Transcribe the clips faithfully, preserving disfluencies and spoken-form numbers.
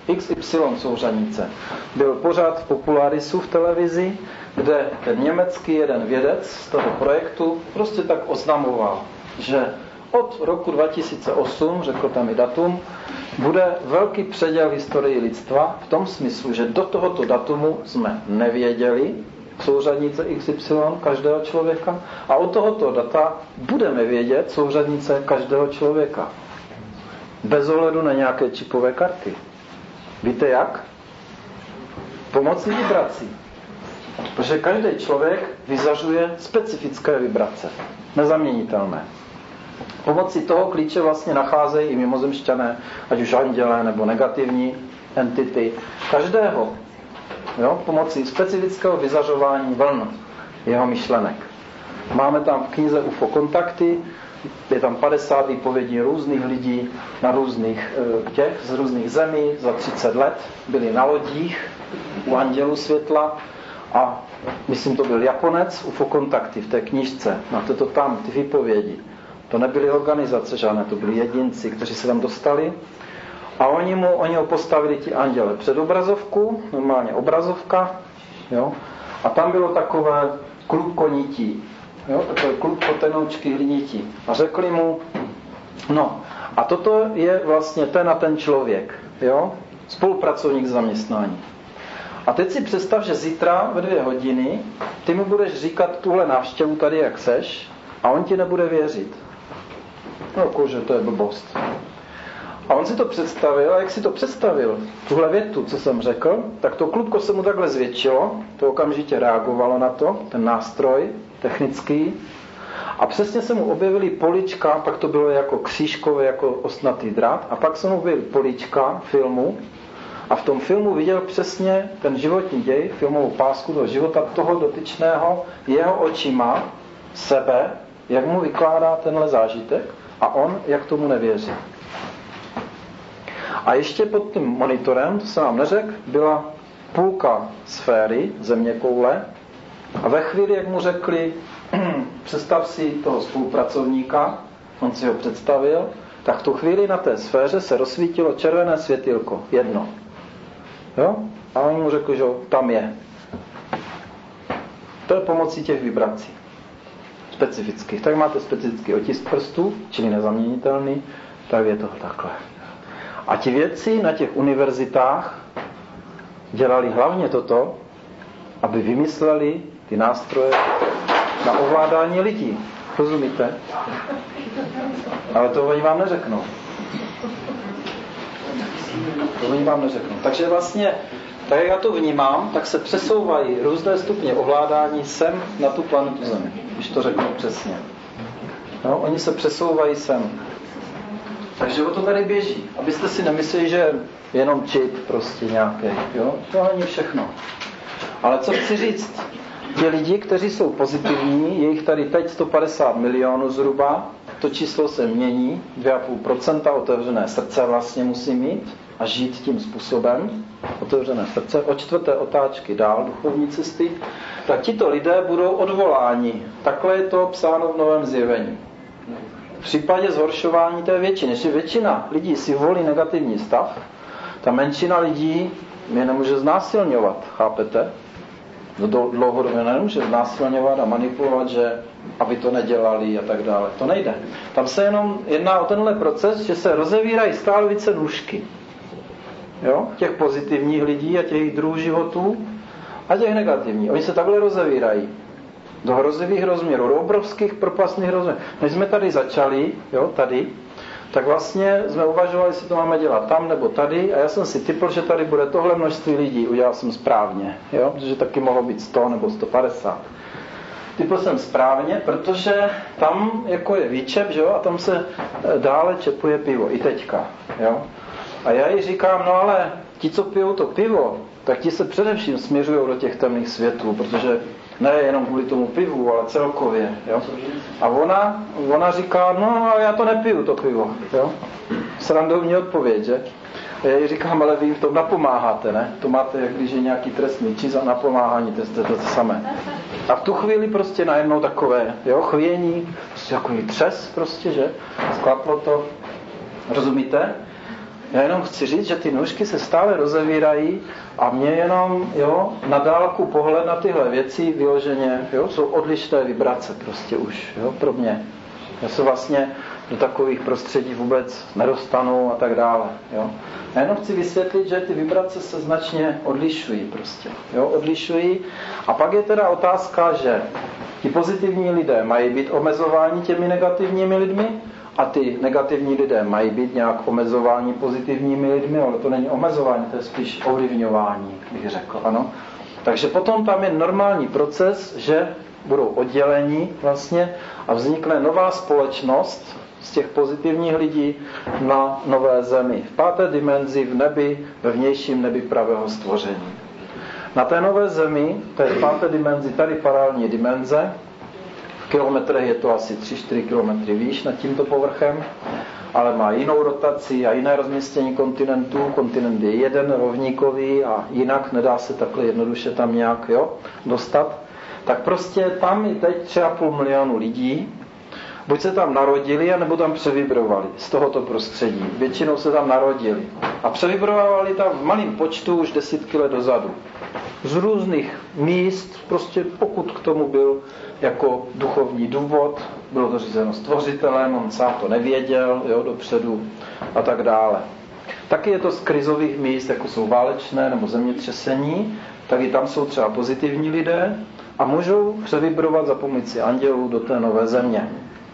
X Y souřadnice. Byl pořád v Popularisu v televizi, kde ten německý jeden vědec z toho projektu prostě tak oznamoval, že od roku dva tisíce osm, řekl tam i datum, bude velký předěl v historii lidstva v tom smyslu, že do tohoto datumu jsme nevěděli souřadnice X Y každého člověka a od tohoto data budeme vědět souřadnice každého člověka. Bez ohledu na nějaké čipové karty. Víte jak? Pomocí vibrací. Protože každý člověk vyzařuje specifické vibrace. Nezaměnitelné. Pomocí toho klíče vlastně nacházejí i mimozemšťané, ať už andělé nebo negativní entity. Každého. Jo? Pomocí specifického vyzařování vln jeho myšlenek. Máme tam v knize U F O kontakty, je tam padesát výpovědí různých lidí na různých těch, z různých zemí za třicet let. Byli na lodích u Andělu světla a myslím, to byl Japonec, U F O kontakty v té knížce. Máte to tam, ty výpovědi. To nebyly organizace žádné, to byli jedinci, kteří se tam dostali. A oni, mu, oni ho postavili ti anděle před obrazovku, normálně obrazovka, jo? A tam bylo takové klubko nití, jo? Takové klubko tenoučky hlinití. A řekli mu, no, a toto je vlastně ten a ten člověk, jo? Spolupracovník zaměstnání. A teď si představ, že zítra ve dvě hodiny ty mu budeš říkat tuhle návštěvu tady, jak seš, a on ti nebude věřit. No, jakože to je blbost. A on si to představil, a jak si to představil, tuhle větu, co jsem řekl, tak to klubko se mu takhle zvětšilo, to okamžitě reagovalo na to, ten nástroj technický, a přesně se mu objevily políčka, pak to bylo jako křížkové, jako ostnatý drát, a pak se mu objevily políčka filmu, a v tom filmu viděl přesně ten životní děj, filmovou pásku toho života toho dotyčného, jeho očima, sebe, jak mu vykládá tenhle zážitek, a on, jak tomu nevěří. A ještě pod tím monitorem, to jsem vám neřekl, byla půlka sféry, zeměkoule, a ve chvíli, jak mu řekli, představ si toho spolupracovníka, on si ho představil, tak v tu chvíli na té sféře se rozsvítilo červené světýlko, jedno. Jo? A on mu řekl, že tam je. To je pomocí těch vibrací. Specifických. Tak máte specifický otisk prstů, čili nezaměnitelný, tak je to takhle. A ti vědci na těch univerzitách dělali hlavně toto, aby vymysleli ty nástroje na ovládání lidí. Rozumíte? Ale to oni vám neřeknou. To oni vám neřeknou. Takže vlastně, tak jak já to vnímám, tak se přesouvají různé stupně ovládání sem na tu planetu Zemi. Když to řeknu přesně. No, oni se přesouvají sem. Takže o to tady běží. Abyste si nemysleli, že jenom čip prostě nějaký. Jo? To není všechno. Ale co chci říct? Ti lidi, kteří jsou pozitivní, je jich tady teď sto padesát milionů zhruba, to číslo se mění, dvě celá pět procenta otevřené srdce vlastně musí mít a žít tím způsobem, otevřené srdce, od čtvrté otáčky dál duchovní cesty, tak tito lidé budou odvoláni. Takhle je to psáno v Novém zjevení. V případě zhoršování té většiny, že většina lidí si volí negativní stav, ta menšina lidí mě nemůže znásilňovat, chápete? Dlouhodobě nemůže znásilňovat a manipulovat, že aby to nedělali a tak dále. To nejde. Tam se jenom jedná o tenhle proces, že se rozevírají stále více nůžky. Jo? Těch pozitivních lidí a těch druhů životů a těch negativních. Oni se takhle rozevírají. Do hrozivých rozměrů, do obrovských propastných rozměrů. Než jsme tady začali, jo, tady, tak vlastně jsme uvažovali, jestli to máme dělat tam nebo tady, a já jsem si tipl, že tady bude tohle množství lidí, udělal jsem správně, jo, protože taky mohlo být sto nebo sto padesát. Tipl jsem správně, protože tam jako je výčep, že jo, a tam se dále čepuje pivo, i teďka, jo. A já jí říkám, no ale ti, co pijou to pivo, tak ti se především směřují do těch temných světů, protože ne jenom kvůli tomu pivu, ale celkově. Jo? A ona, ona říká, no já to nepiju, to pivo. Jo? Srandovní odpověď, že? A já jí říkám, ale vy v tom napomáháte, ne? To máte, jak když je nějaký trestný čin za napomáhání, to je to, to samé. A v tu chvíli prostě najednou takové, jo, chvění, prostě takový třes prostě, že? Sklaplo to. Rozumíte? Já jenom chci říct, že ty nůžky se stále rozevírají a mě jenom, jo, na dálku pohled na tyhle věci vyloženě, jo, jsou odlišné vibrace prostě už, jo, pro mě. Já se vlastně do takových prostředí vůbec nedostanu a tak dále, jo. Já jenom chci vysvětlit, že ty vibrace se značně odlišují prostě, jo, odlišují. A pak je teda otázka, že ti pozitivní lidé mají být omezováni těmi negativními lidmi a ty negativní lidé mají být nějak omezováni pozitivními lidmi, ale to není omezování, to je spíš ovlivňování, bych řekl, ano. Takže potom tam je normální proces, že budou oddělení vlastně a vznikne nová společnost z těch pozitivních lidí na nové zemi. V páté dimenzi, v nebi, ve vnějším nebi pravého stvoření. Na té nové zemi, to je v páté dimenzi, tady paralelní dimenze, v kilometrech je to asi tři čtyři kilometry výš nad tímto povrchem, ale má jinou rotaci a jiné rozměstění kontinentů. Kontinent je jeden, rovníkový a jinak nedá se takhle jednoduše tam nějak, jo, dostat. Tak prostě tam je teď tři a půl milionu lidí, buď se tam narodili, anebo tam převibrovali z tohoto prostředí. Většinou se tam narodili. A převibrovali tam v malém počtu už desítky let dozadu. Z různých míst, prostě pokud k tomu byl jako duchovní důvod, bylo to řízeno stvořitelem, on sám to nevěděl, jo, dopředu a tak dále. Taky je to z krizových míst, jako jsou válečné nebo zemětřesení, tak i tam jsou třeba pozitivní lidé a můžou převibrovat za pomoci andělů do té nové země.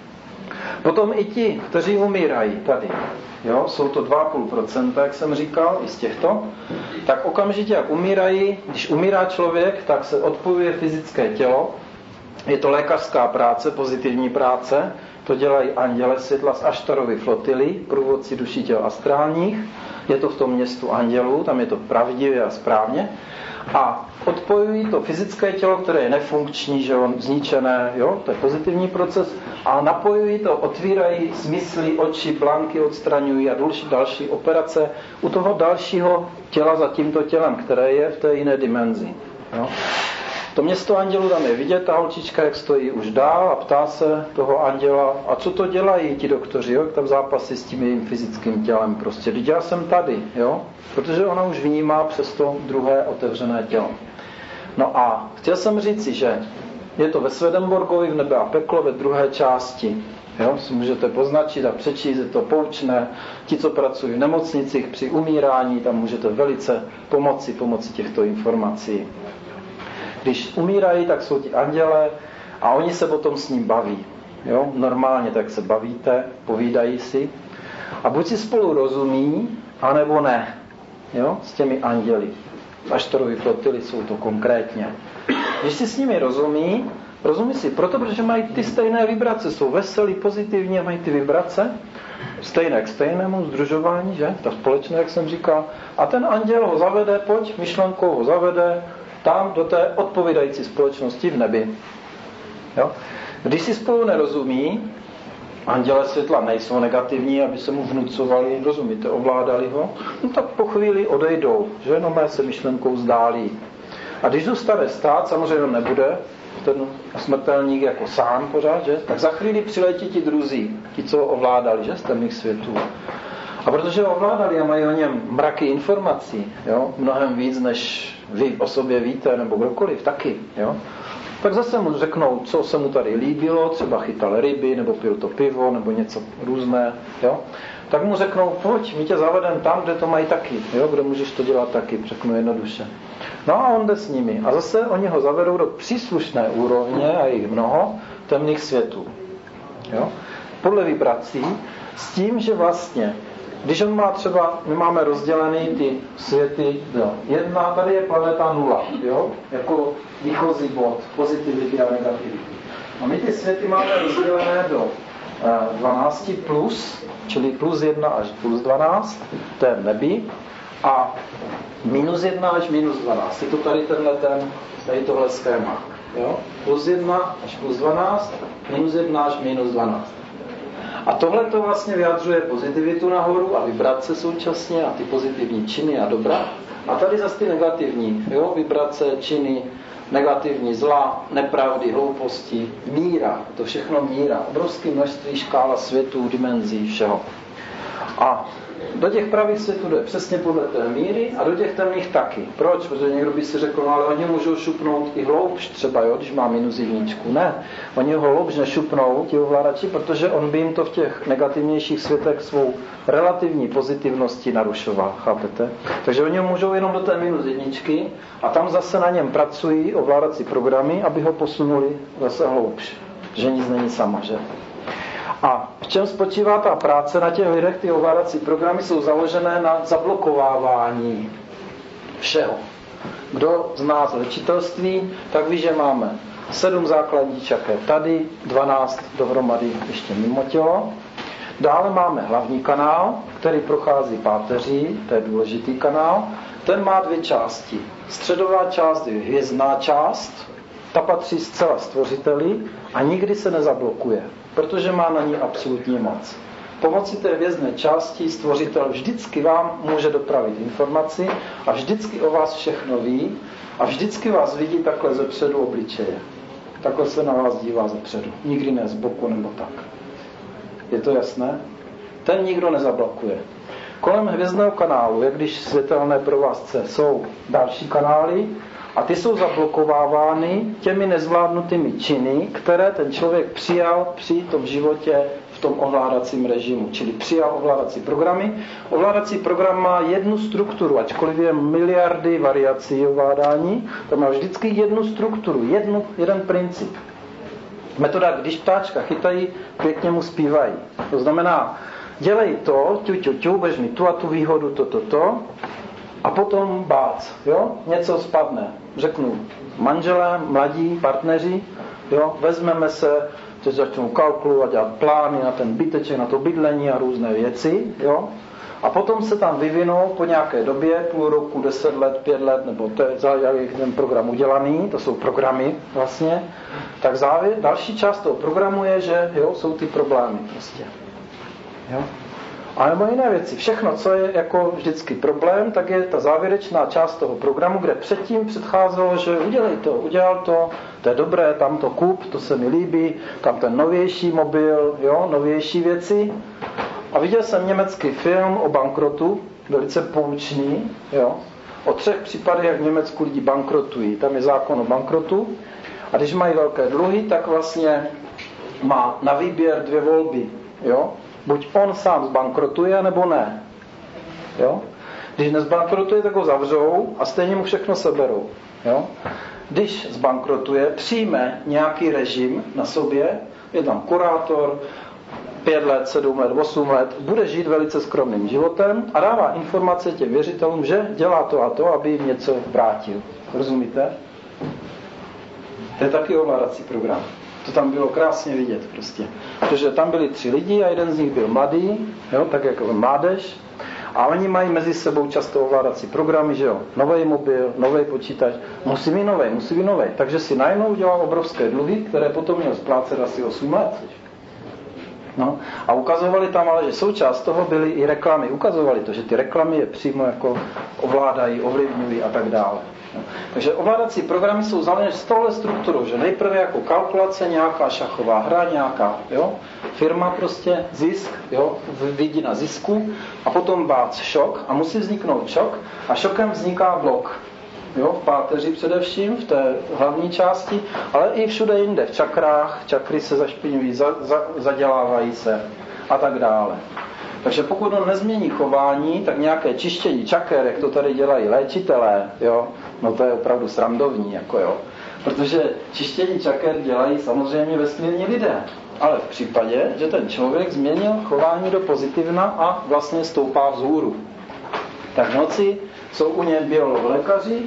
Potom i ti, kteří umírají tady, jo, jsou to dva a půl procenta, jak jsem říkal, i z těchto, tak okamžitě, jak umírají, když umírá člověk, tak se odpojuje fyzické tělo, je to lékařská práce, pozitivní práce, to dělají anděle světla z Aštarovy flotily, průvodci duší těl astrálních, je to v tom městu andělů, tam je to pravdivě a správně, a odpojují to fyzické tělo, které je nefunkční, že on zničené, jo, to je pozitivní proces, a napojují to, otvírají smysly, oči, blanky odstraňují a další, další operace u toho dalšího těla za tímto tělem, které je v té jiné dimenzi. Jo. To město andělů tam je vidět, ta holčička, jak stojí už dál a ptá se toho anděla, a co to dělají ti doktoři, jo, jak tam zápasy s tím jejím fyzickým tělem prostě. Když já jsem tady, jo, protože ona už vnímá přes to druhé otevřené tělo. No a chtěl jsem říci, že je to ve Swedenborgovi v Nebe a peklo ve druhé části. Jo, si můžete poznačit a přečíst, je to poučné. Ti, co pracují v nemocnicích při umírání, tam můžete velice pomoci, pomoci těchto informací. Když umírají, tak jsou ti anděle a oni se potom s ním baví. Jo? Normálně tak se bavíte, povídají si. A buď si spolu rozumí, anebo ne. Jo? S těmi anděli. Aštarovy flotily jsou to konkrétně. Když si s nimi rozumí, rozumí si proto, protože mají ty stejné vibrace. Jsou veselí, pozitivní a mají ty vibrace. Stejné k stejnému združování, že? Ta společné, jak jsem říkal. A ten anděl ho zavede, pojď, myšlenkou ho zavede tam do té odpovídající společnosti v nebi. Jo? Když si spolu nerozumí, anděle světla nejsou negativní, aby se mu vnucovali, rozumíte, ovládali ho, no tak po chvíli odejdou, že jenom se myšlenkou zdálí. A když zůstane stát, samozřejmě nebude ten smrtelník jako sám pořád, že? Tak za chvíli přiletí ti druzí, ti, co ho ovládali, že? Z temných světů. A protože ho ovládali a mají o něm mraky informací, jo? Mnohem víc, než vy o sobě víte, nebo kdokoliv taky, jo? Tak zase mu řeknou, co se mu tady líbilo, třeba chytal ryby, nebo pil to pivo, nebo něco různé, jo? Tak mu řeknou, pojď, my tě zavedem tam, kde to mají taky, jo? Kde můžeš to dělat taky, řeknu jednoduše. No a on jde s nimi. A zase oni ho zavedou do příslušné úrovně, a jich mnoho, temných světů. Jo? Podle vibrací, s tím, že vlastně, když on má třeba, my máme rozdělený ty světy, jo. Jedna, tady je planeta nula, jo? Jako výchozí bod, pozitivity a negativity. A my ty světy máme rozdělené do dvanáct plus, čili plus jedna až plus dvanáct, to je v nebi, a minus jedna až minus dvanáct. Je to tady tenhle ten, tady tohle schéma. Jo? Plus jedna až plus dvanáct, minus jedna až minus dvanáct. A tohle to vlastně vyjadřuje pozitivitu nahoru a vibrace současně a ty pozitivní činy a dobra. A tady zase ty negativní, jo? Vibrace, činy, negativní zla, nepravdy, hlouposti, míra. To všechno míra. Obrovské množství škála světů, dimenzí, všeho. A Do těch pravých světů jde přesně podle té míry a do těch temných taky. Proč? Protože někdo by si řekl, no ale oni můžou šupnout i hloubš třeba, jo, když má minus jedničku. Ne, oni ho hloubš nešupnou, ti ovládači, protože on by jim to v těch negativnějších světech svou relativní pozitivnosti narušoval, chápete? Takže oni ho můžou jenom do té minus jedničky a tam zase na něm pracují ovládací programy, aby ho posunuli zase hloubš. Že nic není sama, že? A v čem spočívá ta práce na těch lidech? Ty ovládací programy jsou založené na zablokovávání všeho. Kdo zná z léčitelství, tak ví, že máme sedm základních čaker tady, dvanáct dohromady ještě mimo tělo. Dále máme hlavní kanál, který prochází páteří, to je důležitý kanál. Ten má dvě části. Středová část je hvězdná část, ta patří zcela stvořiteli a nikdy se nezablokuje, protože má na ní absolutní moc. Pomocí té hvězdné části stvořitel vždycky vám může dopravit informaci a vždycky o vás všechno ví a vždycky vás vidí takhle ze předu obličeje. Takhle se na vás dívá ze předu. Nikdy ne z boku nebo tak. Je to jasné? Ten nikdo nezablokuje. Kolem hvězdného kanálu, jak když světelné provázce, jsou další kanály a ty jsou zablokovávány těmi nezvládnutými činy, které ten člověk přijal při tom životě v tom ovládacím režimu. Čili přijal ovládací programy. Ovládací program má jednu strukturu, ačkoliv je miliardy variací ovládání, to má vždycky jednu strukturu, jednu, jeden princip. Metoda, když ptáčka chytají, pěkně mu zpívají. To znamená, dělej to, ťu, ťu, ťu, budeš mít tu a tu výhodu, to, to, to, a potom bác, jo, něco spadne. Řeknu, manželé, mladí, partneři, jo, vezmeme se, teď začnou kalkulovat, dělat plány na ten byteček, na to bydlení a různé věci, jo, a potom se tam vyvinou po nějaké době, půl roku, deset let, pět let, nebo to je, jak je ten program udělaný, to jsou programy vlastně, tak závěr, další část toho programu je, že jo, jsou ty problémy prostě. Jo. A nebo jiné věci. Všechno, co je jako vždycky problém, tak je ta závěrečná část toho programu, kde předtím předcházelo, že udělej to, udělal to, to je dobré, tam to kup, to se mi líbí, tam ten novější mobil, jo, novější věci. A viděl jsem německý film o bankrotu, velice poučný, jo, o třech případech, jak v Německu lidi bankrotují. Tam je zákon o bankrotu a když mají velké dluhy, tak vlastně má na výběr dvě volby, jo. Buď on sám zbankrotuje, nebo ne. Jo? Když nezbankrotuje, tak ho zavřou a stejně mu všechno seberou. Jo? Když zbankrotuje, přijme nějaký režim na sobě, je tam kurátor, pět let, sedm let, osm let, bude žít velice skromným životem a dává informace těm věřitelům, že dělá to a to, aby jim něco vrátil. Rozumíte? To je taky ovládací program. To tam bylo krásně vidět prostě. Protože tam byli tři lidi a jeden z nich byl mladý, jo, tak jako mládež. A oni mají mezi sebou často ovládací programy, že jo. Nový mobil, nový počítač. Musí mít nový, musí mít nový. Takže si najednou udělal obrovské dluhy, které potom měl splácet asi osm let. No. A ukazovali tam ale, že součást toho byly i reklamy. Ukazovali to, že ty reklamy je přímo jako ovládají, ovlivňují a tak dále. No. Takže ovládací programy jsou založeny s touhle strukturou, že nejprve jako kalkulace, nějaká šachová hra, nějaká jo, firma prostě, zisk, jo, vidina zisku a potom bác šok a musí vzniknout šok a šokem vzniká blok. Jo, v páteři především, v té hlavní části, ale i všude jinde, v čakrách, čakry se zašpiňují, za, za, zadělávají se a tak dále. Takže pokud on nezmění chování, tak nějaké čištění čaker, jak to tady dělají léčitelé, jo, no to je opravdu srandovní, jako jo. Protože čištění čaker dělají samozřejmě vesmírní lidé. Ale v případě, že ten člověk změnil chování do pozitivna a vlastně stoupá vzhůru. Tak v noci jsou u něj biolog-lékaři,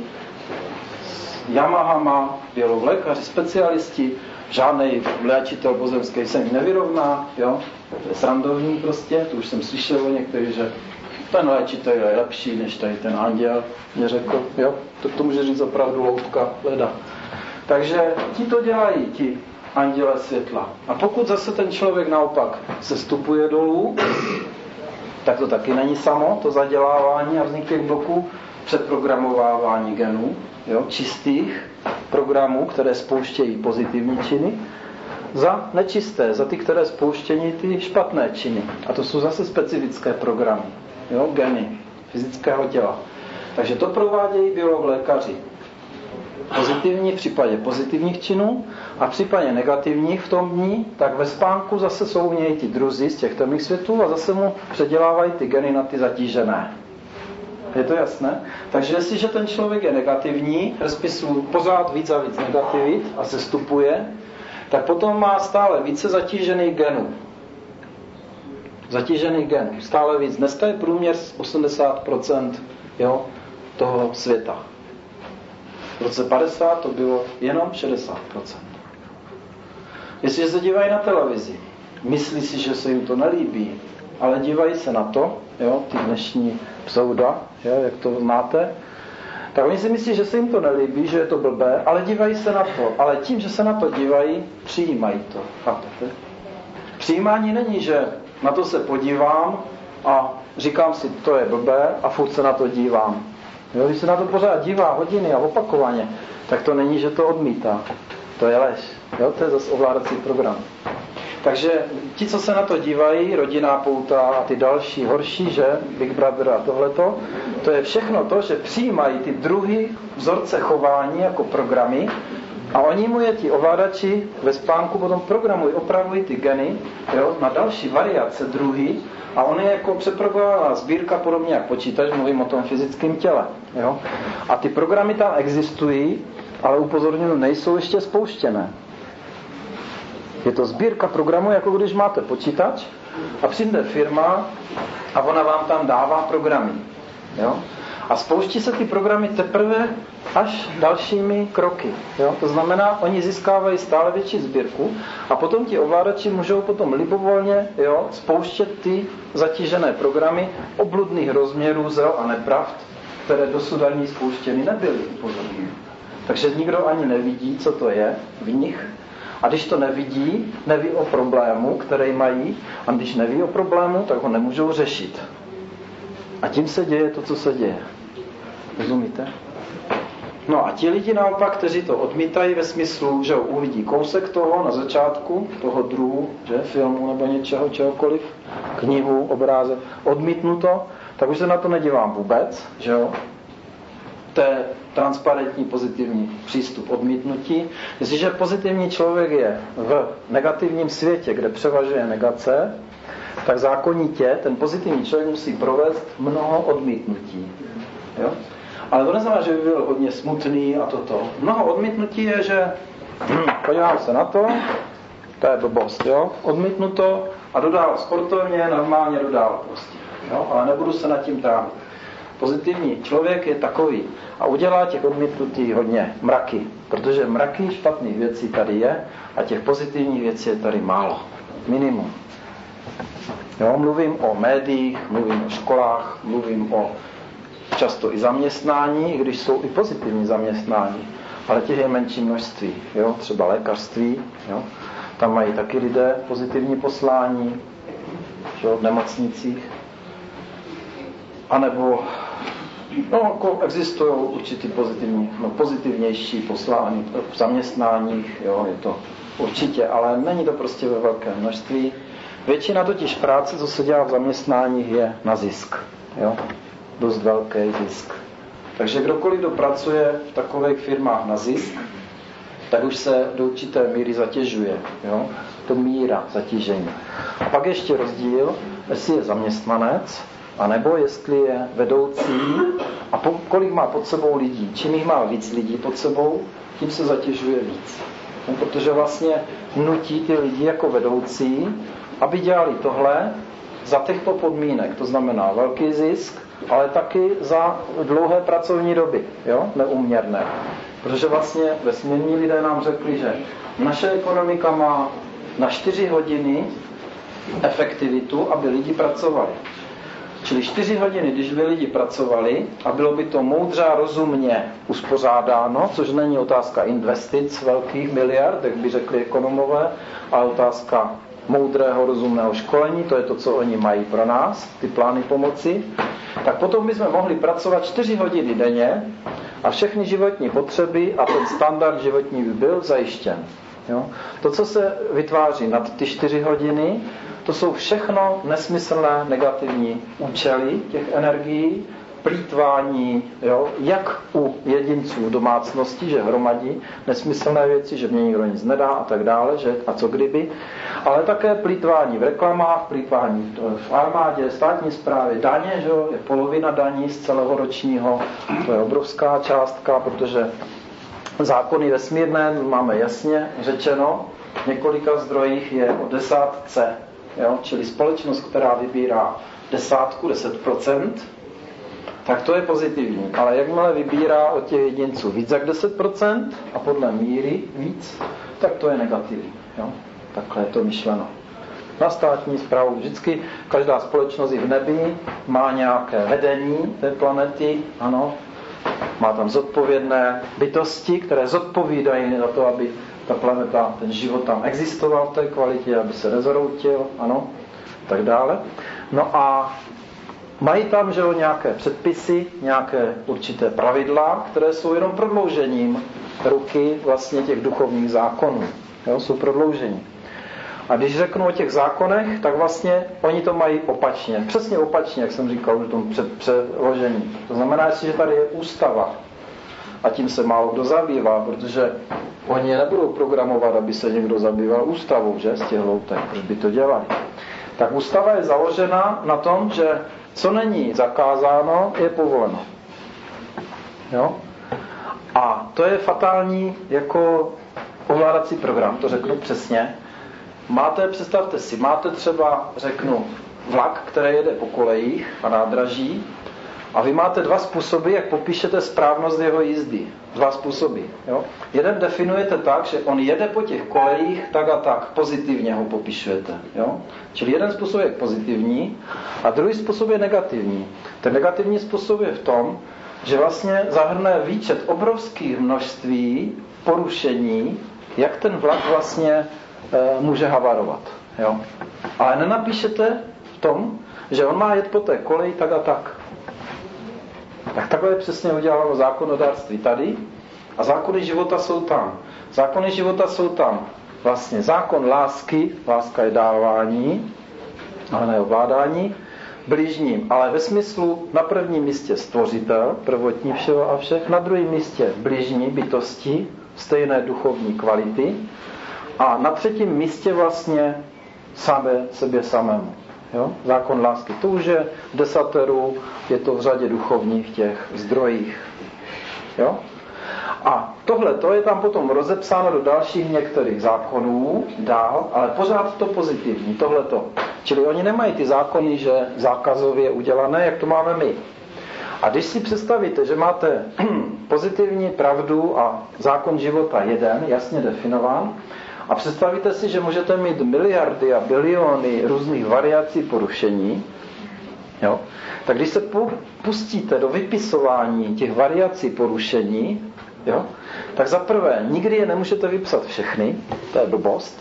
Yamaha má biolog-lékaři, specialisti, žádnej léčitel pozemský se jim nevyrovná, jo, to je srandovní prostě, to už jsem slyšel o některých, že ten léčitel je lepší než tady ten anděl, mě řekl, jo, to, to může říct opravdu loutka leda. Takže ti to dělají, ti anděle světla. A pokud zase ten člověk naopak se stupuje dolů, tak to taky není samo, to zadělávání a vznik těch bloků, přeprogramovávání genů, jo, čistých programů, které spouštějí pozitivní činy, za nečisté, za ty, které spouštějí ty špatné činy. A to jsou zase specifické programy. jo, geny fyzického těla. Takže to provádějí biolog-lékaři. Pozitivní v případě pozitivních činů a v případě negativních v tom dní, tak ve spánku zase jsou v něj ti druzí z těch temných světů a zase mu předělávají ty geny na ty zatížené. Je to jasné? Takže jestliže ten člověk je negativní, respektive pořád víc a víc negativit a se stupuje, tak potom má stále více zatížených genů. Zatížených genů. Stále víc. Dneska je průměr osmdesát procent jo, toho světa. V roce padesát to bylo jenom šedesát procent. Jestliže se dívají na televizi, myslí si, že se jim to nelíbí, ale dívají se na to, jo, ty dnešní pseuda, jo, jak to znáte, tak oni si myslí, že se jim to nelíbí, že je to blbé, ale dívají se na to. Ale tím, že se na to dívají, přijímají to. Chápete? Přijímání není, že na to se podívám a říkám si, to je blbé a furt se na to dívám. Jo, když se na to pořád dívá hodiny a opakovaně, tak to není, že to odmítá. To je lež. Jo, to je zase ovládací program. Takže ti, co se na to dívají, rodinná pouta a ty další horší, že Big Brother a tohleto, to je všechno to, že přijímají ty druhy vzorce chování jako programy a oni mu je ti ovládači ve spánku potom programují, opravují ty geny jo, na další variace druhy a on je jako přeprogramovaná sbírka podobně jak počítač, mluvím o tom fyzickém těle. Jo. A ty programy tam existují, ale upozorňuji, nejsou ještě spouštěné. Je to sbírka programů, jako když máte počítač a přijde firma a ona vám tam dává programy. Jo? A spouští se ty programy teprve až dalšími kroky. Jo? To znamená, oni získávají stále větší sbírku a potom ti ovládači můžou potom libovolně jo, spouštět ty zatížené programy obludných rozměrů zel a nepravd, které dosud ani spouštěny nebyly. Upozorňuji. Takže nikdo ani nevidí, co to je v nich. A když to nevidí, neví o problému, který mají, a když neví o problému, tak ho nemůžou řešit. A tím se děje to, co se děje. Rozumíte? No a ti lidi naopak, kteří to odmítají ve smyslu, že uvidí kousek toho na začátku, toho druhu, že, filmu nebo něčeho, čehokoliv, knihu, obrázek, odmítnu to, tak už se na to nedívám vůbec, že jo? To je transparentní pozitivní přístup odmítnutí. Jestliže pozitivní člověk je v negativním světě, kde převažuje negace, tak zákonitě ten pozitivní člověk musí provést mnoho odmítnutí. Jo? Ale to neznamená, že by byl hodně smutný a toto. Mnoho odmítnutí je, že podívám se na to, to je blbost, jo? Odmítnu to a dodál sportovně, normálně dodál prostě. Jo? Ale nebudu se nad tím trávit. Pozitivní člověk je takový a udělá těch odmítnutí hodně mraky, protože mraky špatných věcí tady je a těch pozitivních věcí je tady málo. Minimum. Jo, mluvím o médiích, mluvím o školách, mluvím o často i zaměstnání, i když jsou i pozitivní zaměstnání, ale těch je menší množství. Jo, třeba lékařství, jo, tam mají taky lidé pozitivní poslání, jo, v nemocnicích. A nebo no, jako existují určitý pozitivní, no, pozitivnější poslání v zaměstnáních, jo, je to určitě, ale není to prostě ve velkém množství. Většina totiž práce, co se dělá v zaměstnáních, je na zisk. Jo? Dost velký zisk. Takže kdokoliv, kdo pracuje v takových firmách na zisk, tak už se do určité míry zatěžuje. Jo? To míra zatížení. A pak ještě rozdíl, jestli je zaměstnanec, anebo jestli je vedoucí a po, kolik má pod sebou lidí. Čím jich má víc lidí pod sebou, tím se zatěžuje víc. No, protože vlastně nutí ty lidi jako vedoucí, aby dělali tohle za těchto podmínek. To znamená velký zisk, ale taky za dlouhé pracovní doby. Jo? Neuměrné. Protože vlastně vesmírní lidé nám řekli, že naše ekonomika má na čtyři hodiny efektivitu, aby lidi pracovali. Čili čtyři hodiny, když by lidi pracovali a bylo by to moudře a rozumně uspořádáno, což není otázka investic velkých miliard, jak by řekli ekonomové, ale otázka moudrého, rozumného školení, to je to, co oni mají pro nás, ty plány pomoci, tak potom bychom mohli pracovat čtyři hodiny denně a všechny životní potřeby a ten standard životní by byl zajištěn. Jo? To, co se vytváří nad ty čtyři hodiny, To jsou všechno nesmyslné negativní účely těch energií, plýtvání, jo, jak u jedinců domácnosti, že hromadí nesmyslné věci, že mě nikdo nic nedá a tak dále, že a co kdyby, ale také plýtvání v reklamách, plýtvání v armádě, státní správě, daně, že jo, je polovina daní z celého ročního, to je obrovská částka, protože zákony vesmírné máme jasně řečeno, v několika zdrojích je o desátce, jo, čili společnost, která vybírá desátku, deset procent, tak to je pozitivní. Ale jakmile vybírá od těch jedinců víc jak deset procent a podle míry víc, tak to je negativní. Jo? Takhle je to myšleno. Na státní správu vždycky každá společnost i v nebi má nějaké vedení té planety, ano, má tam zodpovědné bytosti, které zodpovídají za to, aby ta planeta, ten život tam existoval v té kvalitě, aby se nezhroutil, ano, tak dále. No a mají tam, že jo, nějaké předpisy, nějaké určité pravidla, které jsou jenom prodloužením ruky vlastně těch duchovních zákonů. Jo, jsou prodloužení. A když řeknu o těch zákonech, tak vlastně oni to mají opačně. Přesně opačně, jak jsem říkal v tom přeložení. To znamená, že tady je ústava. A tím se málo kdo zabývá, protože oni je nebudou programovat, aby se někdo zabýval ústavou, že, z těch loutek, proč by to dělali. Tak ústava je založena na tom, že co není zakázáno, je povoleno. Jo? A to je fatální jako ovládací program, to řeknu přesně. Máte, představte si, máte třeba, řeknu, vlak, který jede po kolejích a nádraží a vy máte dva způsoby, jak popíšete správnost jeho jízdy. Dva způsoby. Jo? Jeden definujete tak, že on jede po těch kolejích tak a tak, pozitivně ho popišujete. Jo? Čili jeden způsob je pozitivní a druhý způsob je negativní. Ten negativní způsob je v tom, že vlastně zahrne výčet obrovských množství porušení, jak ten vlak vlastně e, může havarovat. Jo? Ale nenapíšete v tom, že on má jet po té koleji tak a tak. Tak takhle je přesně uděláno zákonodárství tady a zákony života jsou tam. Zákony života jsou tam vlastně zákon lásky, láska je dávání, ale ne ovládání, bližním, ale ve smyslu na prvním místě stvořitel, prvotní všeho a všech, na druhém místě bližní bytosti, stejné duchovní kvality a na třetím místě vlastně samé, sebě samému. Jo? Zákon lásky. To už je v desateru, je to v řadě duchovních těch zdrojích. Jo? A tohle to je tam potom rozepsáno do dalších některých zákonů dál, ale pořád to pozitivní, tohleto. Čili oni nemají ty zákony, že zákazově udělané, jak to máme my. A když si představíte, že máte pozitivní pravdu a zákon života jeden, jasně definován, a představíte si, že můžete mít miliardy a biliony různých variací porušení, jo? Tak když se pustíte do vypisování těch variací porušení, jo? Tak za prvé, nikdy je nemůžete vypsat všechny, to je blbost,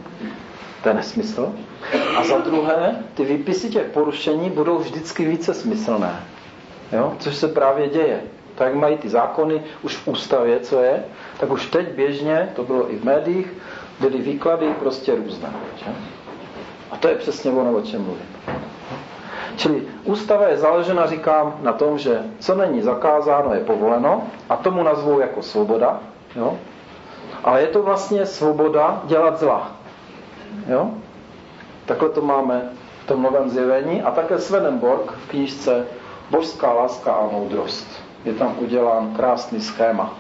to je nesmysl. A za druhé, ty výpisy těch porušení budou vždycky více smyslné, jo? Což se právě děje. Tak jak mají ty zákony už v ústavě, co je, tak už teď běžně, to bylo i v médiích, byly výklady prostě různé. Že? A to je přesně ono, o čem mluvím. Čili ústava je založena, říkám, na tom, že co není zakázáno, je povoleno a tomu nazvou jako svoboda. Jo? Ale je to vlastně svoboda dělat zla. Jo? Takhle to máme v tom novém zjevení a také Swedenborg v knížce Božská láska a moudrost. Je tam udělán krásný schéma.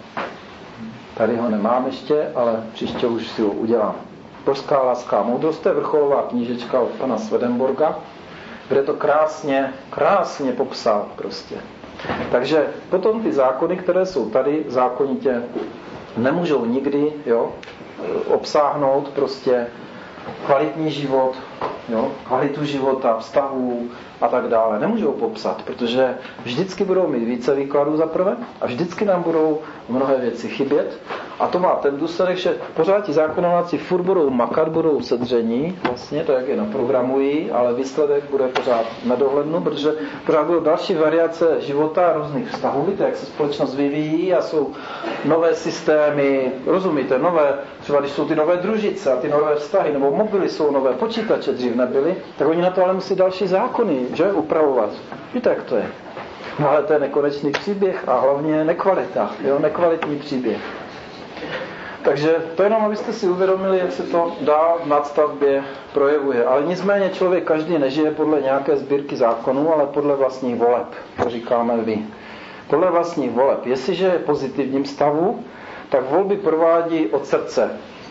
Tady ho nemám ještě, ale příště už si ho udělám. Božská láska a moudrost, to je vrcholová knížečka od pana Swedenborga, kde to krásně, krásně popsal prostě. Takže potom ty zákony, které jsou tady, zákonitě nemůžou nikdy, jo, obsáhnout prostě kvalitní život, jo, kvalitu života, vztahů a tak dále. Nemůžou popsat, protože vždycky budou mít více výkladů za prvé a vždycky nám budou mnohé věci chybět A to má ten důsledek, že pořád ti zákonodárci furt budou makat, budou sedření, vlastně to, jak je naprogramují, ale výsledek bude pořád na dohlednu, protože pořád budou další variace života, různých vztahů, víte, jak se společnost vyvíjí a jsou nové systémy, rozumíte, nové, třeba když jsou ty nové družice a ty nové vztahy, nebo mobily jsou nové, počítače dřív nebyly, tak oni na to ale musí další zákony, že, upravovat. Víte, jak to je? No ale to je nekonečný příběh a hlavně nekvalita, jo, nekvalitní příběh. Takže to jenom, abyste si uvědomili, jak se to dál v nadstavbě projevuje. Ale nicméně člověk každý nežije podle nějaké sbírky zákonů, ale podle vlastních voleb, to říkáme vy. Podle vlastních voleb. Jestliže je v pozitivním stavu, tak volby provádí od srdce.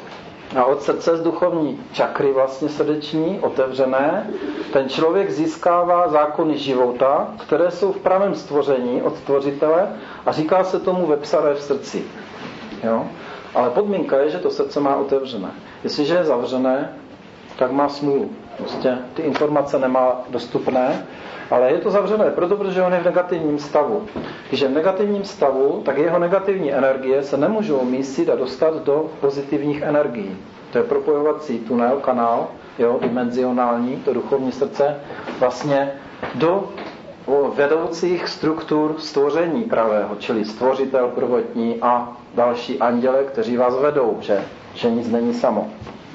A od srdce z duchovní čakry vlastně srdeční, otevřené, ten člověk získává zákony života, které jsou v pravém stvoření od stvořitele a říká se tomu vepsané v srdci. Jo? Ale podmínka je, že to srdce má otevřené. Jestliže je zavřené, tak má smůlu. Prostě ty informace nemá dostupné, ale je to zavřené, proto, protože on je v negativním stavu. Když je v negativním stavu, tak jeho negativní energie se nemůžou místit a dostat do pozitivních energií. To je propojovací tunel, kanál, jo, dimenzionální, to duchovní srdce, vlastně do vedoucích struktur stvoření pravého, čili stvořitel prvotní a další anděle, kteří vás vedou, že, že nic není samo.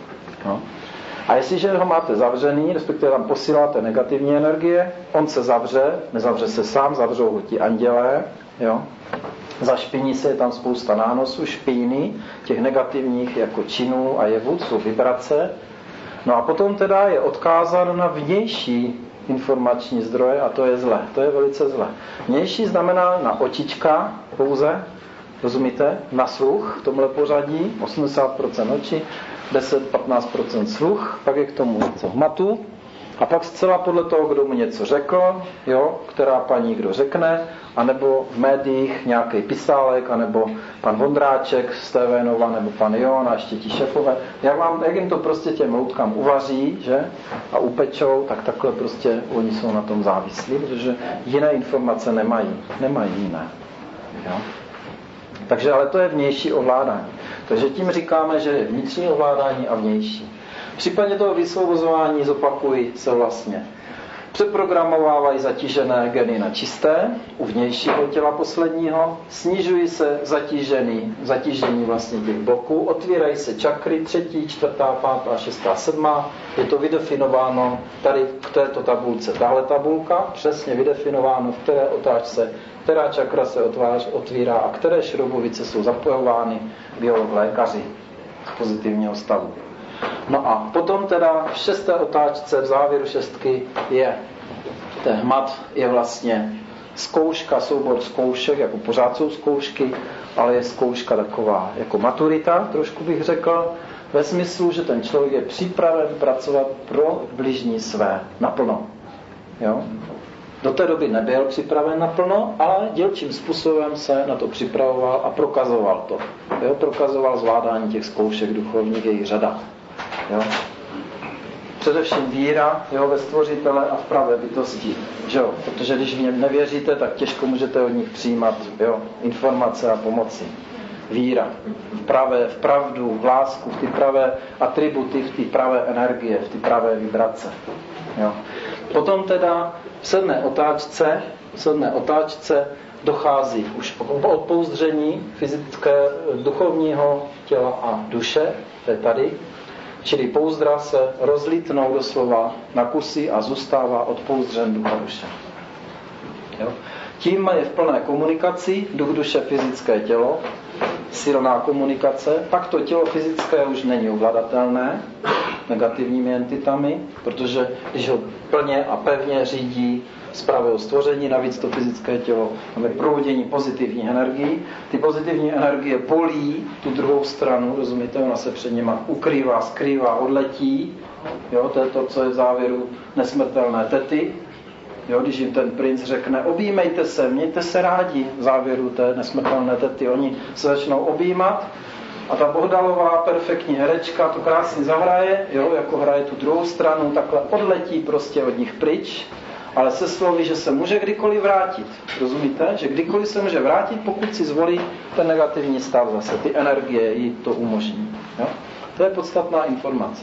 No. A jestliže ho máte zavřený, respektive tam posíláte negativní energie, on se zavře, nezavře se sám, zavřou ho ti andělé, jo. Zašpiní se, je tam spousta nánosů, špíny, těch negativních jako činů a jevů, jsou vibrace. No a potom teda je odkázán na vnější informační zdroje a to je zlé, to je velice zlé. Vnější znamená na očička pouze, rozumíte, na sluch v tomhle pořadí, osmdesát procent oči, deset až patnáct procent sluch, pak je k tomu něco hmatu a pak zcela podle toho, kdo mu něco řekl, jo, která paní kdo řekne, anebo v médiích nějaký pisálek, anebo pan Vondráček z té vé Nova, nebo pan Jon a ještě ti šefové, jak, vám, jak jim to prostě těm loutkám uvaří, že, a upečou, tak takhle prostě oni jsou na tom závislí, protože jiné informace nemají, nemají jiné, jo. Takže ale to je vnější ovládání. Takže tím říkáme, že je vnitřní ovládání a vnější. V případě toho vysvobozování, zopakuji, se vlastně přeprogramovávají zatížené geny na čisté, u vnějšího těla posledního, snižují se zatížený, zatížení vlastně těch bloků, otvírají se čakry, třetí, čtvrtá, pátá, šestá, sedmá, je to vydefinováno tady v této tabulce. Tahle tabulka, přesně vydefinováno, v které otáčce, která čakra se otvář, otvírá a které šroubovice jsou zapojovány biolog lékaři z pozitivního stavu. No a potom teda v šesté otáčce, v závěru šestky je ten hmat, je vlastně zkouška, soubor zkoušek, jako pořád jsou zkoušky, ale je zkouška taková jako maturita, trošku bych řekl, ve smyslu, že ten člověk je připraven pracovat pro bližní své naplno. Jo? Do té doby nebyl připraven naplno, ale dílčím způsobem se na to připravoval a prokazoval to. Jo? Prokazoval zvládání těch zkoušek duchovních, jejich řada. Jo? Především víra, jo, ve stvořitele a v pravé bytosti. Jo? Protože když v něm nevěříte, tak těžko můžete od nich přijímat, jo, informace a pomoci. Víra v pravé, v pravdu, v lásku, v ty pravé atributy, v ty pravé energie, v ty pravé vibrace. Jo? Potom teda v sedmé otáčce, v sedmé otáčce dochází už od pouzdření fyzické, duchovního těla a duše, to je tady, čili pouzdra se rozlítnou doslova na kusy a zůstává odpouzdřen ducha duše. Jo? Tím je v plné komunikaci duch duše fyzické tělo, silná komunikace, pak to tělo fyzické už není ovladatelné negativními entitami, protože když ho plně a pevně řídí z pravého stvoření, navíc to fyzické tělo máme proudění pozitivních energií. Ty pozitivní energie polí tu druhou stranu, rozumíte, ona se před nima ukrývá, skrývá, odletí. Jo, to je to, co je v závěru nesmrtelné tety. Jo, když jim ten princ řekne, objímejte se, mějte se rádi, v závěru té nesmrtelné tety, oni se začnou objímat a ta Bohdalová perfektní herečka to krásně zahraje, jo, jako hraje tu druhou stranu, takhle odletí prostě od nich pryč ale se slovy, že se může kdykoliv vrátit. Rozumíte? Že kdykoliv se může vrátit, pokud si zvolí ten negativní stav zase, ty energie jí to umožní. Jo? To je podstatná informace.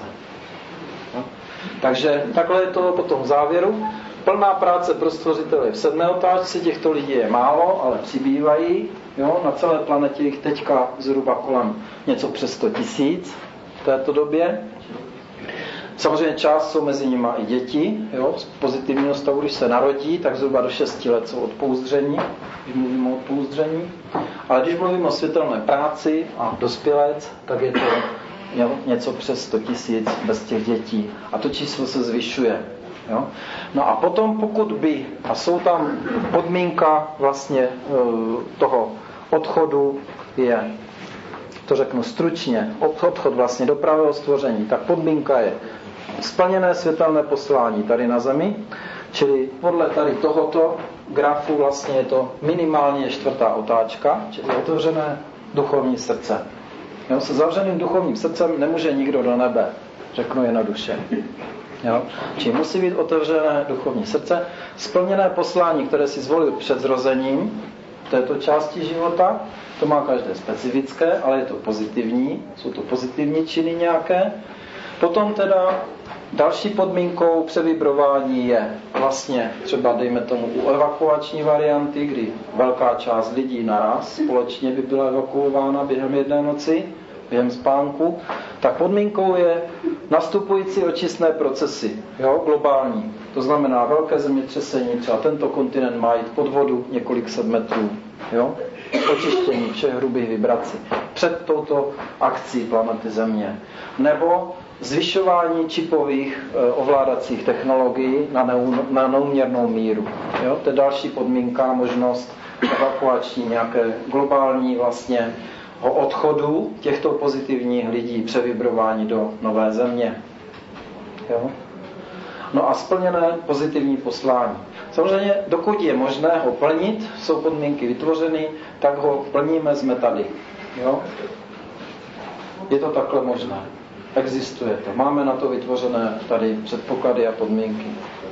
Jo? Takže takhle je to potom v závěru. Plná práce pro stvořitele v sedmé otáčce, těchto lidí je málo, ale přibývají. Jo? Na celé planetě jich teďka zhruba kolem něco přes sto tisíc v této době. Samozřejmě část jsou mezi nimi i děti, jo? Z pozitivního stavu, když se narodí, tak zhruba do šesti let jsou odpouzdření, když mluvíme o odpouzdření. Ale když mluvíme o světelné práci a dospělec, tak je to jo, něco přes sto tisíc bez těch dětí. A to číslo se zvyšuje. Jo? No a potom, pokud by, a jsou tam podmínka vlastně toho odchodu, je, to řeknu stručně, odchod vlastně do pravého stvoření, tak podmínka je splněné světelné poslání tady na zemi, čili podle tady tohoto grafu vlastně je to minimálně čtvrtá otáčka, čili otevřené duchovní srdce. Jo, se zavřeným duchovním srdcem nemůže nikdo do nebe, řeknu jednoduše. Jo? Čili musí být otevřené duchovní srdce, splněné poslání, které si zvolil před zrozením této části života, to má každé specifické, ale je to pozitivní, jsou to pozitivní činy nějaké. Potom teda další podmínkou převibrování je vlastně třeba dejme tomu u evakuační varianty, kdy velká část lidí naraz společně by byla evakuována během jedné noci, během spánku, tak podmínkou je nastupující očistné procesy, jo, globální. To znamená velké zemětřesení, třeba tento kontinent má jít pod vodu několik set metrů, jo, očištění všech hrubých vibrací před touto akcí planety Země. Nebo zvyšování čipových e, ovládacích technologií na, neu, na neuměrnou míru. Jo? To je další podmínka, možnost evakuační nějaké globální vlastně odchodu těchto pozitivních lidí, převibrování do nové země. Jo? No a splněné pozitivní poslání. Samozřejmě, dokud je možné ho plnit, jsou podmínky vytvořeny, tak ho plníme, jsme tady. Jo? Je to takhle možné. Existuje to. Máme na to vytvořené tady předpoklady a podmínky.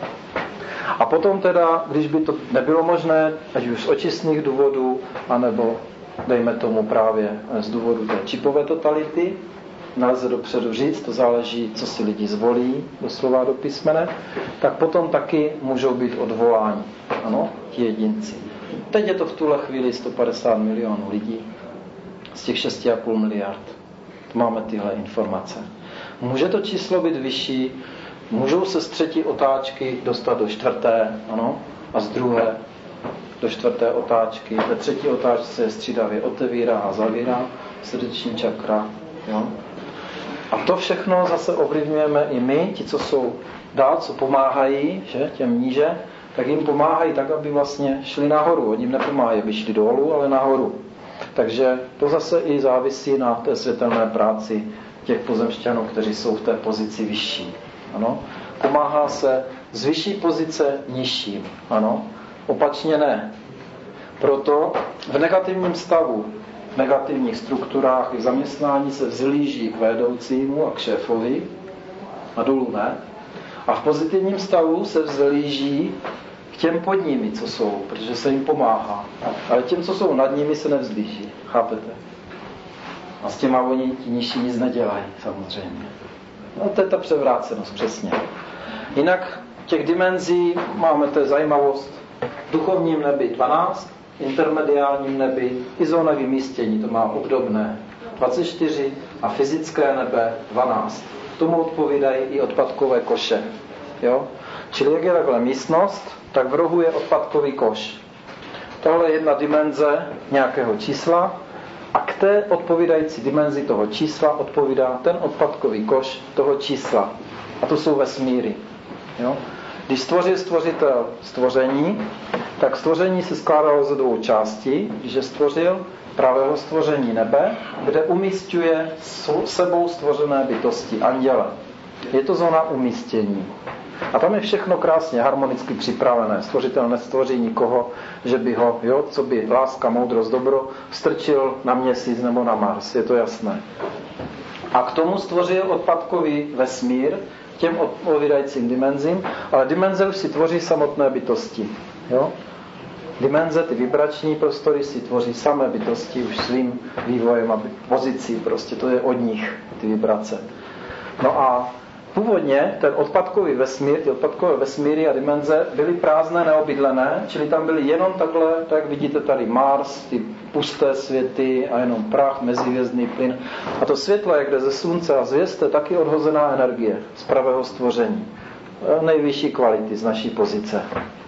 A potom teda, když by to nebylo možné, ať už z očistných důvodů, anebo dejme tomu právě z důvodu té čipové totality, nelze dopředu říct, to záleží, co si lidi zvolí, doslova do písmene, tak potom taky můžou být odvoláni. Ano, ti jedinci. Teď je to v tuhle chvíli sto padesát milionů lidí z těch šest a půl miliard. Máme tyhle informace. Může to číslo být vyšší, můžou se z třetí otáčky dostat do čtvrté, ano, a z druhé do čtvrté otáčky. Ve třetí otáčce střídavě otevírá a zavírá srdeční čakra. Jo. A to všechno zase ovlivňujeme i my, ti, co jsou dál, co pomáhají, že, těm níže, tak jim pomáhají tak, aby vlastně šli nahoru. Oni jim nepomáhají, aby šli dolů, ale nahoru. Takže to zase i závisí na té světelné práci těch pozemšťanů, kteří jsou v té pozici vyšší. Ano? Pomáhá se z vyšší pozice nižším. Ano? Opačně ne. Proto v negativním stavu, v negativních strukturách i zaměstnání se vzlíží k vedoucímu a k šéfovi a dolů ne. A v pozitivním stavu se vzlíží k těm pod nimi, co jsou, protože se jim pomáhá. Ale těm, co jsou nad nimi, se nevzlíží. Chápete? A s těma oni ti nižší nic nedělají, samozřejmě. No to je ta převrácenost, přesně. Jinak těch dimenzí máme, to je zajímavost, v duchovním nebi dvanáct, intermediálním nebi, i zóna vymístění, to má obdobné dvacet čtyři a fyzické nebe dvanáct. Tomu odpovídají i odpadkové koše. Jo? Čili jak je takhle místnost, tak v rohu je odpadkový koš. Tohle je jedna dimenze nějakého čísla a k té odpovídající dimenzi toho čísla odpovídá ten odpadkový koš toho čísla. A to jsou vesmíry. Jo? Když stvořil stvořitel stvoření, tak stvoření se skládalo ze dvou částí. Když je stvořil pravého stvoření nebe, kde umísťuje sebou stvořené bytosti, anděle. Je to zóna umístění. A tam je všechno krásně, harmonicky připravené. Stvořitel nestvoří nikoho, že by ho, jo, co by láska, moudrost, dobro, strčil na měsíc nebo na Mars. Je to jasné. A k tomu stvořil odpadkový vesmír, těm odpovídajícím dimenzím, ale dimenze už si tvoří samotné bytosti. Jo? Dimenze, ty vibrační prostory si tvoří samé bytosti už svým vývojem a pozicí, prostě to je od nich, ty vibrace. No a původně ten odpadkový vesmír, ty odpadkové vesmíry a dimenze byly prázdné, neobydlené, čili tam byly jenom takhle, tak vidíte tady Mars, ty pusté světy a jenom prach, mezihvězdný plyn. A to světlo, jak jde ze slunce a z hvězd, je taky odhozená energie z pravého stvoření. Nejvyšší kvality z naší pozice.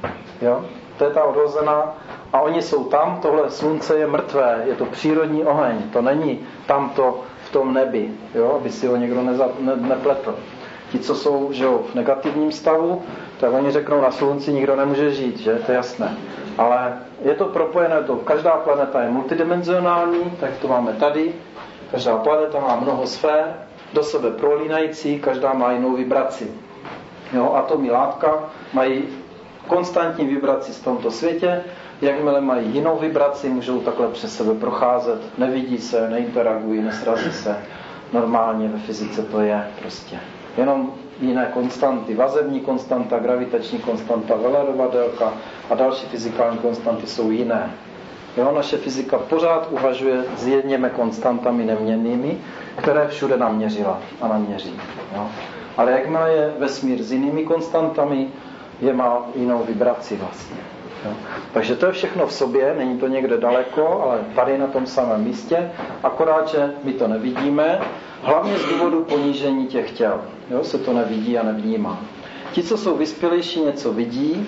Jo? To je ta odhozená a oni jsou tam, tohle slunce je mrtvé, je to přírodní oheň, to není tamto v tom nebi, jo? Aby si ho někdo neza, ne, nepletl. Ti, co jsou že jo, v negativním stavu, tak oni řeknou, na slunci nikdo nemůže žít, že? To je jasné. Ale je to propojené, to, každá planeta je multidimenzionální, tak to máme tady, každá planeta má mnoho sfér, do sebe prolínající, každá má jinou vibraci. Jo? Atomy látka mají konstantní vibraci v tomto světě, jakmile mají jinou vibraci, můžou takhle přes sebe procházet, nevidí se, neinteragují, nesrazí se. Normálně ve fyzice to je prostě. Jenom jiné konstanty, vazební konstanta, gravitační konstanta, Wellerova délka a další fyzikální konstanty jsou jiné. Jo, naše fyzika pořád uvažuje s jedněmi konstantami neměnnými, které všude naměřila a naměří. Jo. Ale jakmile je vesmír s jinými konstantami, je má jinou vibraci vlastně. Jo. Takže to je všechno v sobě, není to někde daleko, ale tady na tom samém místě, akorát, že my to nevidíme, hlavně z důvodu ponížení těch těl. Jo, se to nevidí a nevnímá. Ti, co jsou vyspělejší, něco vidí,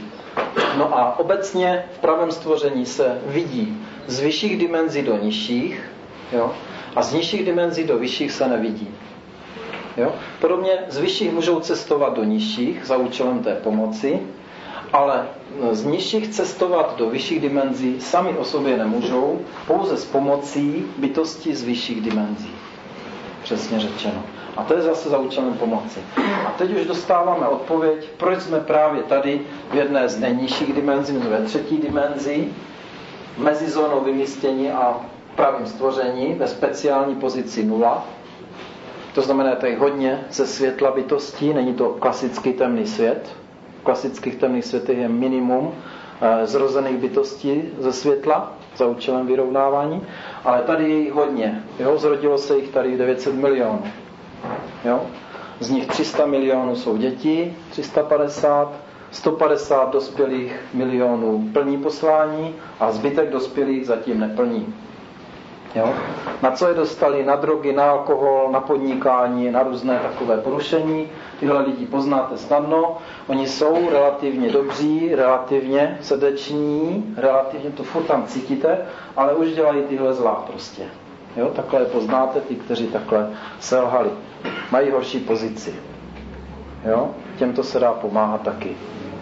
no a obecně v pravém stvoření se vidí z vyšších dimenzí do nižších, jo, a z nižších dimenzí do vyšších se nevidí. Jo? Podobně z vyšších můžou cestovat do nižších za účelem té pomoci, ale z nižších cestovat do vyšších dimenzí sami o sobě nemůžou, pouze s pomocí bytostí z vyšších dimenzí. Přesně řečeno. A to je zase za účelem pomoci. A teď už dostáváme odpověď, proč jsme právě tady v jedné z nejnižších dimenzí, nebo ve třetí dimenzi, mezi zónou vymístění a pravým stvoření, ve speciální pozici nula. To znamená, že tady hodně ze světla bytostí, není to klasický temný svět. V klasických temných světech je minimum e, zrozených bytostí ze světla za účelem vyrovnávání, ale tady je jich hodně. Jo? Zrodilo se jich tady devět set milionů. Jo? Z nich tři sta milionů jsou děti, tři sta padesát, sto padesát dospělých milionů plní poslání a zbytek dospělých zatím neplní. Jo? Na co je dostali? Na drogy, na alkohol, na podnikání, na různé takové porušení. Tyhle lidi poznáte snadno. Oni jsou relativně dobří, relativně srdeční, relativně to furt tam cítíte, ale už dělají tyhle zlá prostě. Jo? Takhle je poznáte, ty, kteří takhle selhali. Mají horší pozici. Jo? Těmto se dá pomáhat taky.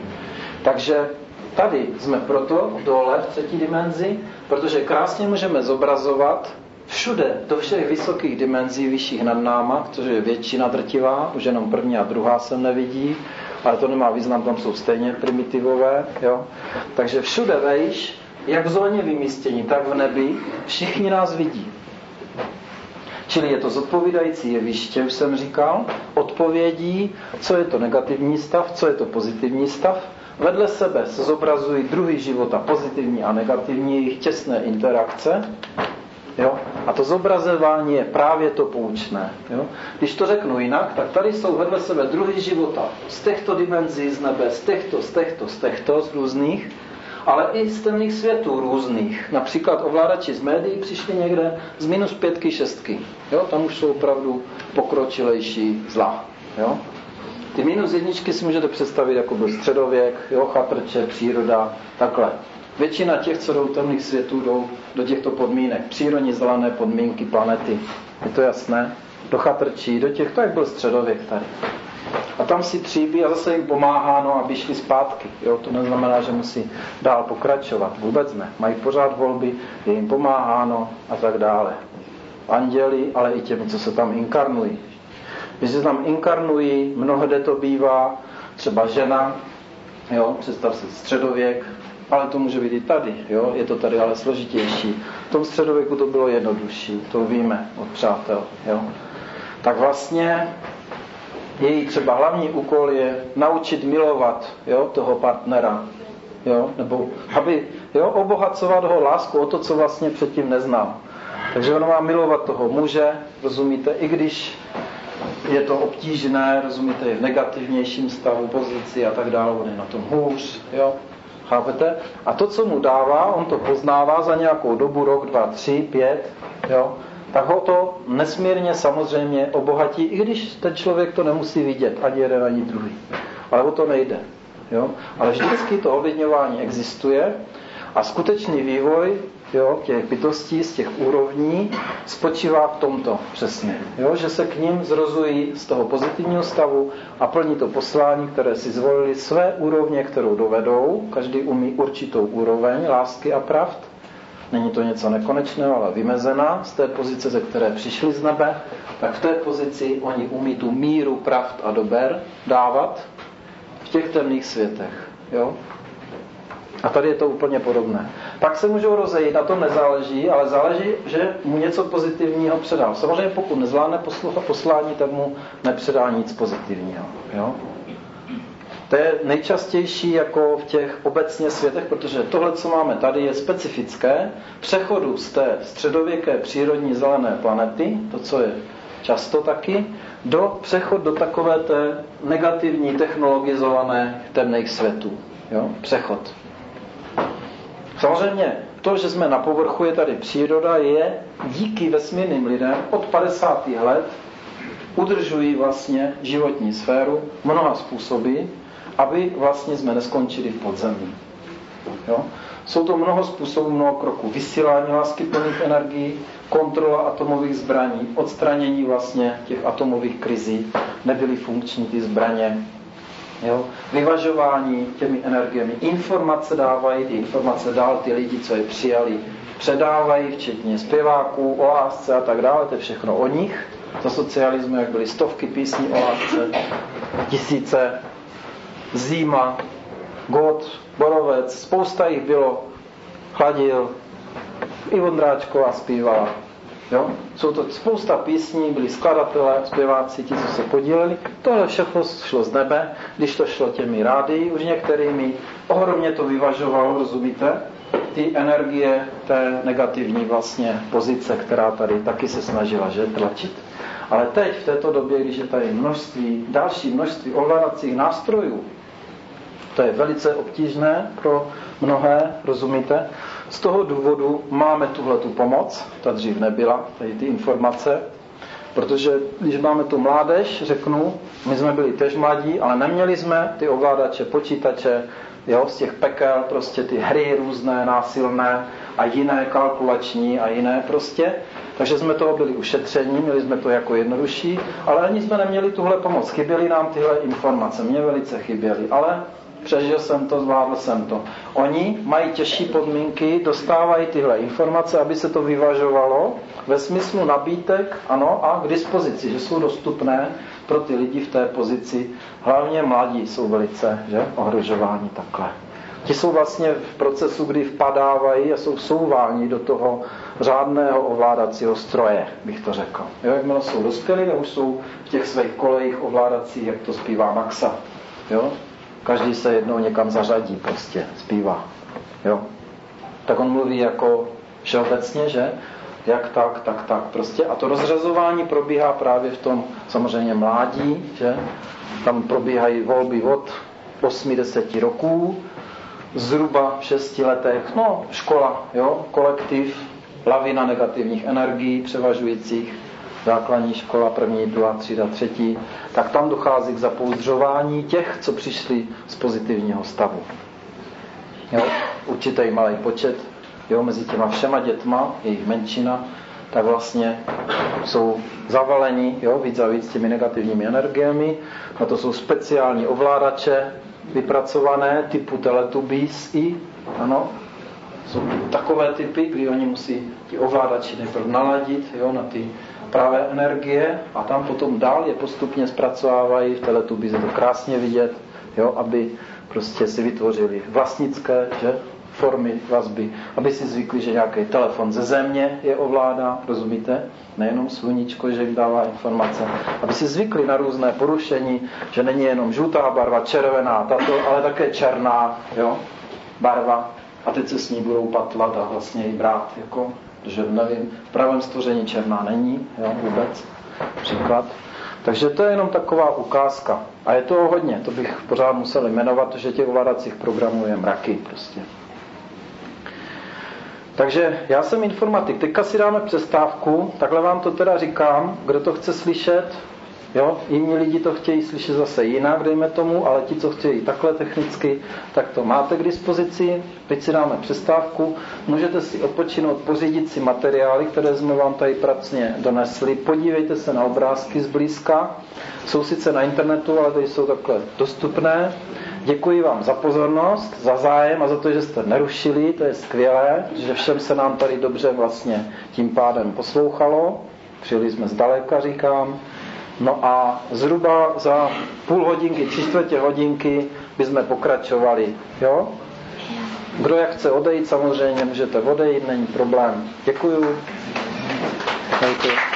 Takže tady jsme proto dole v třetí dimenzi, protože krásně můžeme zobrazovat všude, do všech vysokých dimenzí, vyšších nad náma, což je většina drtivá, už jenom první a druhá se nevidí, ale to nemá význam, tam jsou stejně primitivové. Jo? Takže všude vejš, jak v zóně vymístění, tak v nebi, všichni nás vidí. Čili je to zodpovídající jeviště, už jsem říkal, odpovědí, co je to negativní stav, co je to pozitivní stav. Vedle sebe se zobrazují druhy života, pozitivní a negativní, jejich těsné interakce. Jo? A to zobrazování je právě to poučné. Jo? Když to řeknu jinak, tak tady jsou vedle sebe druhy života z těchto dimenzí z nebe, z těchto, z těchto, z těchto, z různých, ale i z temných světů různých. Například ovládači z médií přišli někde z minus pětky, šestky. Jo? Tam už jsou opravdu pokročilejší zla. Jo? Ty minus jedničky si můžete představit, jako byl středověk, jo, chatrče, příroda, takhle. Většina těch, co jdou temných světů, jdou do těchto podmínek. Přírodní zelené podmínky planety. Je to jasné? Do chatrčí, do těch, to jak byl středověk tady. A tam si tříbí a zase jim pomáhá, no, aby šli zpátky. Jo, to neznamená, že musí dál pokračovat. Vůbec ne. Mají pořád volby, je jim pomáháno a tak dále. Anděli, ale i těmi, co se tam inkarnují. Když se tam inkarnují, mnohde to bývá, třeba žena, jo, představ si středověk, ale to může být i tady, jo, je to tady ale složitější. V tom středověku to bylo jednodušší, to víme od přátel, jo. Tak vlastně její třeba hlavní úkol je naučit milovat, jo, toho partnera, jo, nebo aby, jo, obohacovat ho lásku o to, co vlastně předtím neznám. Takže ona má milovat toho muže, rozumíte, i když je to obtížné, rozumíte, je v negativnějším stavu, pozici a tak dále, on je na tom hůř, jo, chápete? A to, co mu dává, on to poznává za nějakou dobu, rok, dva, tři, pět, jo, tak ho to nesmírně samozřejmě obohatí, i když ten člověk to nemusí vidět, ani jeden, ani druhý. Ale o to nejde. Jo? Ale vždycky to ovlivňování existuje a skutečný vývoj, jo, těch bytostí z těch úrovní spočívá v tomto přesně. Jo? Že se k ním zrozují z toho pozitivního stavu a plní to poslání, které si zvolili, své úrovně, kterou dovedou. Každý umí určitou úroveň lásky a pravd. Není to něco nekonečného, ale vymezená z té pozice, ze které přišli z nebe, tak v té pozici oni umí tu míru pravd a dober dávat v těch temných světech. Jo? A tady je to úplně podobné. Pak se můžou rozejít, na tom nezáleží, ale záleží, že mu něco pozitivního předá. Samozřejmě pokud nezvládne poslání, tak mu nepředá nic pozitivního. Jo? To je nejčastější jako v těch obecně světech, protože tohle, co máme tady, je specifické přechodu z té středověké přírodní zelené planety, to, co je často taky, do přechod do takové té negativní technologizované temných světů. Jo? Přechod. Samozřejmě to, že jsme na povrchu, je tady příroda, je díky vesmírným lidem od padesátých let udržují vlastně životní sféru mnoha způsoby, aby vlastně jsme neskončili v podzemí. Jo? Jsou to mnoho způsobů, mnoho kroků. Vysílání láskyplných energií, kontrola atomových zbraní, odstranění vlastně těch atomových krizí, nebyly funkční ty zbraně. Jo? Vyvažování těmi energiemi. Informace dávají, ty informace dál ty lidi, co je přijali, předávají, včetně zpěváků, o lásce a tak dále. To je všechno o nich. Za socialismu, jak byly stovky písní o lásce, tisíce, Zima, God, Borovec, spousta jich bylo, Chladil, i Vondráčková zpívala. Jo? Jsou to spousta písní, byli skladatelé, zpěváci, ti, co se podíleli. Tohle všechno šlo z nebe, když to šlo těmi rády, už některými ohromně to vyvažovalo, rozumíte? Ty energie té negativní vlastně pozice, která tady taky se snažila, že, tlačit. Ale teď, v této době, když je tady množství, další množství ovládacích nástrojů, to je velice obtížné pro mnohé, rozumíte? Z toho důvodu máme tuhletu pomoc, ta dřív nebyla, tady ty informace, protože když máme tu mládež, řeknu, my jsme byli tež mladí, ale neměli jsme ty ovládače, počítače, jo, z těch pekel, prostě ty hry různé, násilné a jiné, kalkulační a jiné prostě. Takže jsme toho byli ušetření, měli jsme to jako jednodušší, ale ani jsme neměli tuhle pomoc. Chyběly nám tyhle informace, mě velice chyběly, ale přežil jsem to, zvládl jsem to. Oni mají těžší podmínky, dostávají tyhle informace, aby se to vyvažovalo ve smyslu nabídek, ano, a k dispozici, že jsou dostupné pro ty lidi v té pozici. Hlavně mladí jsou velice, že, ohrožováni takhle. Ti jsou vlastně v procesu, kdy vpadávají a jsou vsouváni do toho řádného ovládacího stroje, bych to řekl. Jo, jakmile jsou dospělí, už jsou v těch svých kolejích ovládacích, jak to zpívá Maxa. Jo? Každý se jednou někam zařadí, prostě zpívá. Jo? Tak on mluví jako všeobecně, že? Jak tak, tak, tak prostě. A to rozřazování probíhá právě v tom samozřejmě mládí, že? Tam probíhají volby od osmi deseti roků, zhruba v šesti letech, no škola, jo? Kolektiv, lavina negativních energií převažujících, základní škola, první, druhá třída, třetí, tak tam dochází k zapouzdřování těch, co přišli z pozitivního stavu. Jo? Určitý malý počet, jo, mezi těma všema dětma, jejich menšina, tak vlastně jsou zavaleni, jo, víc a víc těmi negativními energiemi. A to jsou speciální ovládače vypracované typu Teletubbies i, ano, jsou takové typy, kdy oni musí ti ovládači nejprve naladit, jo, na ty pravé energie a tam potom dál je postupně zpracovávají, v Teletubbies je to krásně vidět, jo, aby prostě si vytvořili vlastnické, že, formy vazby, aby si zvykli, že nějaký telefon ze země je ovládá, rozumíte? Nejenom sluníčko, že jim dává informace. Aby si zvykli na různé porušení, že není jenom žlutá barva, červená, tato, ale také černá, jo? Barva. A teď se s ní budou patlat a vlastně ji brát, jako, že nevím, v pravém stvoření černá není, jo, vůbec, příklad. Takže to je jenom taková ukázka. A je toho hodně, to bych pořád musel jmenovat, že těch ovládacích programů je mraky prostě. Takže já jsem informatik, teďka si dáme přestávku, takhle vám to teda říkám, kdo to chce slyšet, jo, jiní lidi to chtějí slyšet zase jinak, dejme tomu, ale ti, co chtějí takhle technicky, tak to máte k dispozici, teď si dáme přestávku, můžete si odpočinout, pořídit si materiály, které jsme vám tady pracně donesli, podívejte se na obrázky zblízka, jsou sice na internetu, ale tady jsou takhle dostupné. Děkuji vám za pozornost, za zájem a za to, že jste nerušili, to je skvělé, že všem se nám tady dobře vlastně tím pádem poslouchalo, přijeli jsme zdaleka, říkám. No a zhruba za půl hodinky, tři čtvrtě hodinky bychom pokračovali, jo? Kdo jak chce odejít, samozřejmě můžete odejít, není problém. Děkuju. Děkuju.